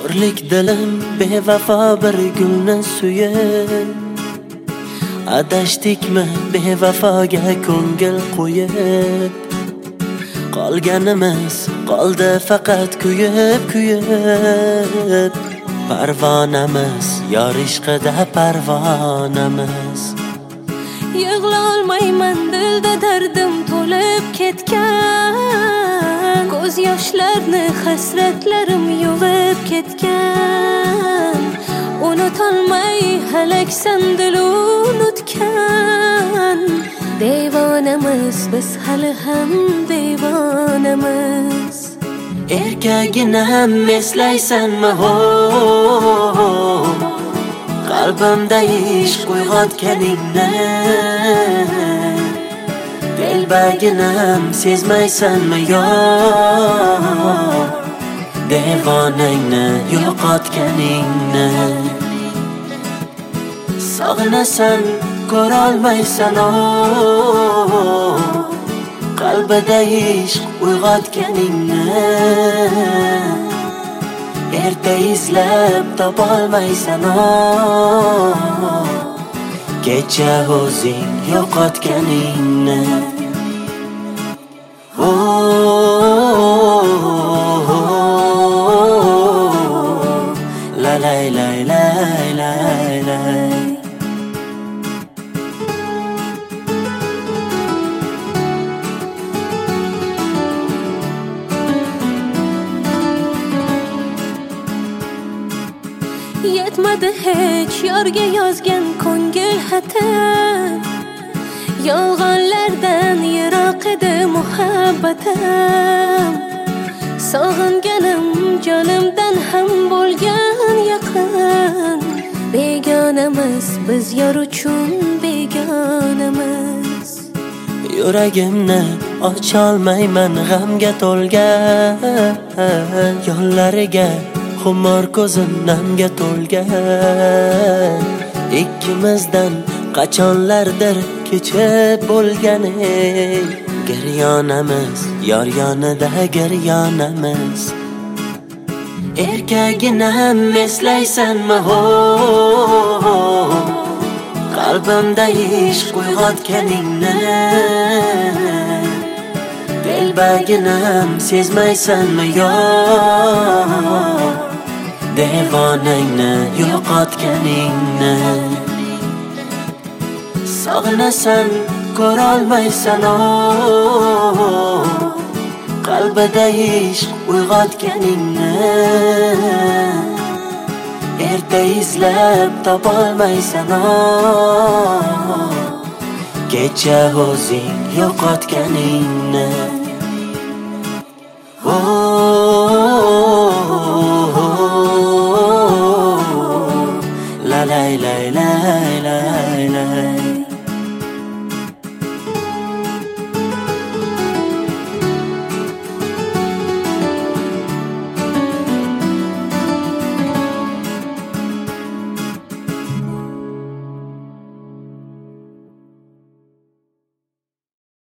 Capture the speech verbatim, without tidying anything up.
Ko'rlik dilim bevafo bir gulni suyib, adashdikmi bevafoga ko'ngil qo'yib. Qolganimiz qoldi faqat kuyib kuyib. Parvonamiz yor ishqida parvonamiz. Yig'lolmayman, dilda dardim to'lib ketgan. Ko'z yoshlarni hasratlarim yuvib ketgan. Unutolmay halaksan dil unutgan. Devonamiz biz hali ham devonamiz. Erkaginam eslaysanmi ho? Qalbimda ishq uyg'otganingni. Telbaginam sezmaysanmi yo? Devonangni yo'qotganingni. Sog'inasan ko'rolmaysan o, qalbida ishq uyg'otganingni. Erta izlab topolmaysan o, kecha o'zing yo'qotganingni. La la la la la la. Yetmadi hech yorga yozgan ko'ngil xatim. Yolg'onlardan yiroq edi muhabbatim. Sog'inganim jonimdan ham bo'lgan yaqin. Begonamiz biz yor uchun begonamiz. Yuragimni ocholmayman g'amga to'lgan. Yo'llariga xumor ko'zim namga to'lgan. Ikkimizdan qachonlardir kechib bo'lgani. Giryonamiz yor yonida giryonamiz. Erkaginam eslaysanmi ho? Qalbimda ishq uyg'otganingni. Telbaginam sezmaysanmi yo? Devonangni yo'qotganingni. Sog'inasan ko'rolmaysan o, qalbida ishq uyg'otganingni. Erta izlab topolmaysan o, kecha o'zing yo'qotganingni.